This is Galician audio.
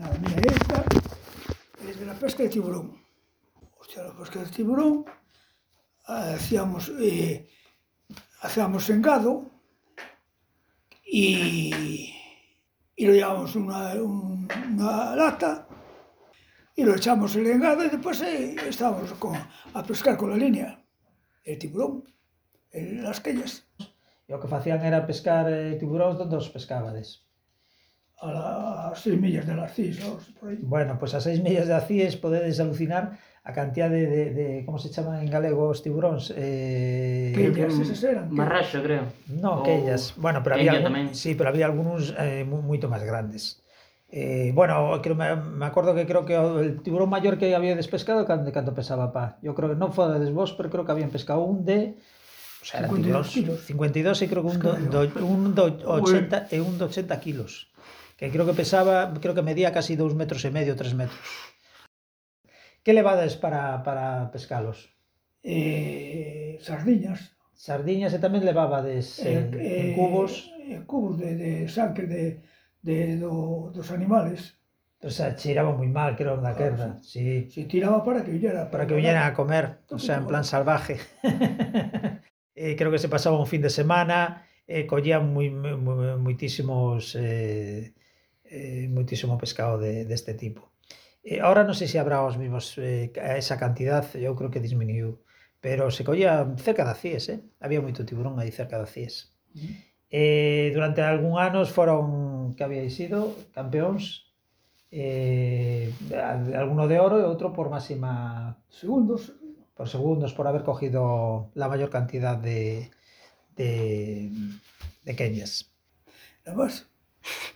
Nada, mira esta es de la pesca de tiburón. Hostia, la pesca de tiburón, hacíamos sengado y lo llevábamos una lata y lo echamos el engado y después estábamos a pescar con la línea el tiburón, las quellas. E o que facían era pescar tiburóns, onde os pescabades? A 6 millas de Narcís, por aí. Bueno, pois a 6 millas de Acíes podedes alucinar a cantidad de como se chaman en galego os tiburóns? Quellas, eses eran. Marraxo, creo. No, quellas. Bueno, pero Quenya había tamén. sí, pero había algúns moito máis grandes. Bueno, me acordo que creo que el tiburón maior que había despescado canto pesaba, pa. Eu creo que non fodes vos, pero creo que habían pescado un de, o sea, 52 kilos. 52 e creo que un de 80 e un de 80 kilos. Que creo que pesaba, creo que medía casi 2,5 metros, 3 metros. Que levades para pescalos? Sardiñas. Sardiñas e tamén levabades en cubos. Cubos de sangre dos animales. O sea, cheiraba moi mal, creo, na querda. Sí. Se tiraba para que villera. Para que viñeran a comer, o sea, en plan salvaje. Creo que se pasaba un fin de semana, collían moitísimo pescado deste tipo. Ahora non sei se habrá os mesmos, esa cantidad, eu creo que disminuiu, pero se collía cerca de Acíes, había moito tiburón aí cerca de Acíes. Durante algún anos foron, que habíais sido, campeóns, alguno de oro e outro por máxima segundos, por haber cogido la mayor cantidad de queñas. Además,